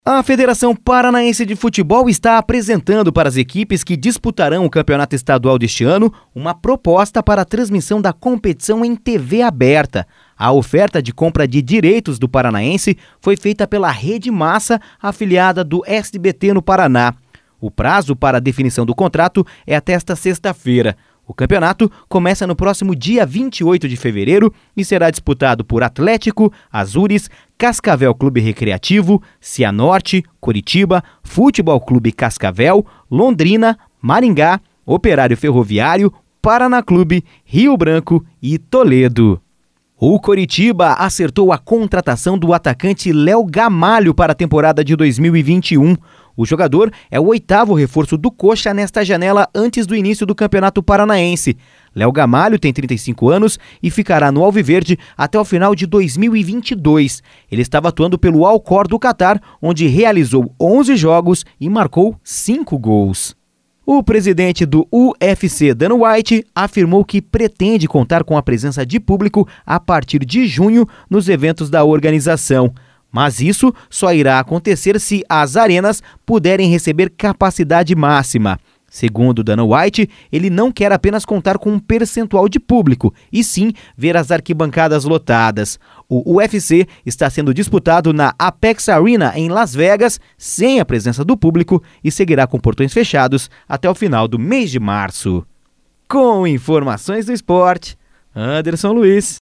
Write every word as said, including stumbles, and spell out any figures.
A Federação Paranaense de Futebol está apresentando para as equipes que disputarão o campeonato estadual deste ano uma proposta para a transmissão da competição em T V aberta. A oferta de compra de direitos do Paranaense foi feita pela Rede Massa, afiliada do S B T no Paraná. O prazo para a definição do contrato é até esta sexta-feira. O campeonato começa no próximo dia vinte e oito de fevereiro e será disputado por Atlético, Azures, Cascavel Clube Recreativo, Cianorte, Curitiba, Futebol Clube Cascavel, Londrina, Maringá, Operário Ferroviário, Paraná Clube, Rio Branco e Toledo. O Coritiba acertou a contratação do atacante Léo Gamalho para a temporada de dois mil e vinte e um. O jogador é o oitavo reforço do Coxa nesta janela antes do início do Campeonato Paranaense. Léo Gamalho tem trinta e cinco anos e ficará no Alviverde até o final de dois mil e vinte e dois. Ele estava atuando pelo Al-Khor do Catar, onde realizou onze jogos e marcou cinco gols. O presidente do U F C, Dana White, afirmou que pretende contar com a presença de público a partir de junho nos eventos da organização. Mas isso só irá acontecer se as arenas puderem receber capacidade máxima. Segundo Dana White, ele não quer apenas contar com um percentual de público, e sim ver as arquibancadas lotadas. O U F C está sendo disputado na Apex Arena, em Las Vegas, sem a presença do público, e seguirá com portões fechados até o final do mês de março. Com informações do esporte, Anderson Luiz.